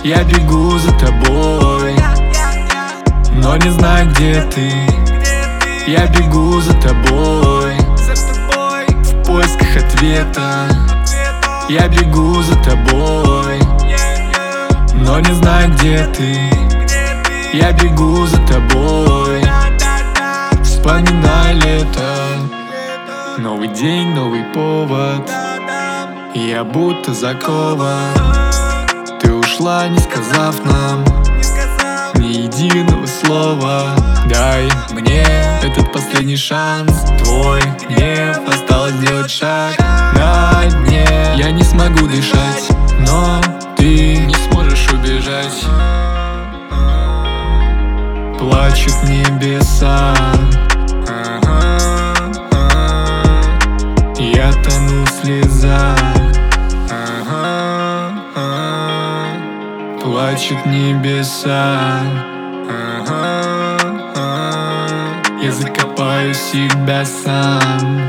Я бегу за тобой, но не знаю, где ты. Я бегу за тобой, в поисках ответа. Я бегу за тобой, но не знаю, где ты. Я бегу за тобой, вспоминай лето. Новый день, новый повод, и я будто закован. Ты ушла, не сказав нам ни единого слова. Дай мне этот последний шанс. Твой гнев, осталось сделать шаг на дне. Я не смогу дышать, но ты не сможешь убежать. Плачут небеса, я тону в слезах. Плачут небеса, я закопаю себя сам.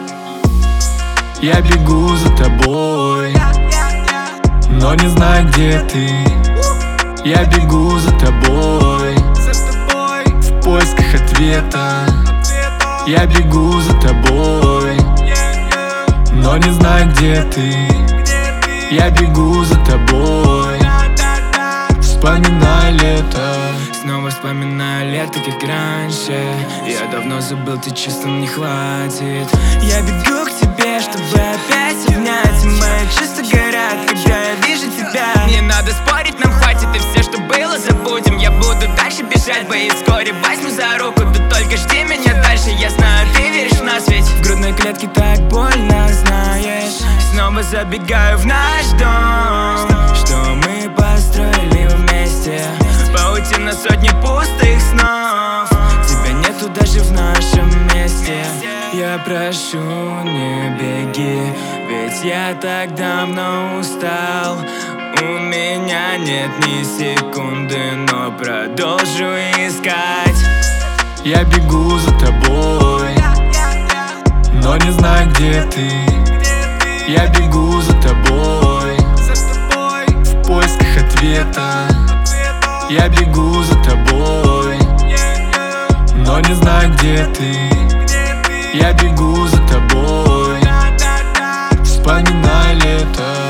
Я бегу за тобой, но не знаю, где ты. Я бегу за тобой, в поисках ответа. Я бегу за тобой, но не знаю, где ты. Я бегу за тобой, вспоминай лето. Снова вспоминаю лето, как раньше. Я давно забыл, ты чувств не хватит. Я бегу к тебе, чтобы опять обнять. И мои чувства горят, когда я вижу тебя. Не надо спорить, нам хватит, и все, что было, забудем. Я буду дальше бежать, боюсь, вскоре возьму за руку. Да только жди меня дальше, я знаю, ты веришь в нас. Ведь в грудной клетке так больно, знаешь. Снова забегаю в наш дом, что мы построили вместе. Паутина сотни пустых снов. Тебя нету даже в нашем месте. Я прошу, не беги, ведь я так давно устал. У меня нет ни секунды, но продолжу искать. Я бегу за тобой, но не знаю, где ты. Я бегу за тобой, в поисках ответа. Я бегу за тобой, но не знаю, где ты. Я бегу за тобой, вспоминай лето.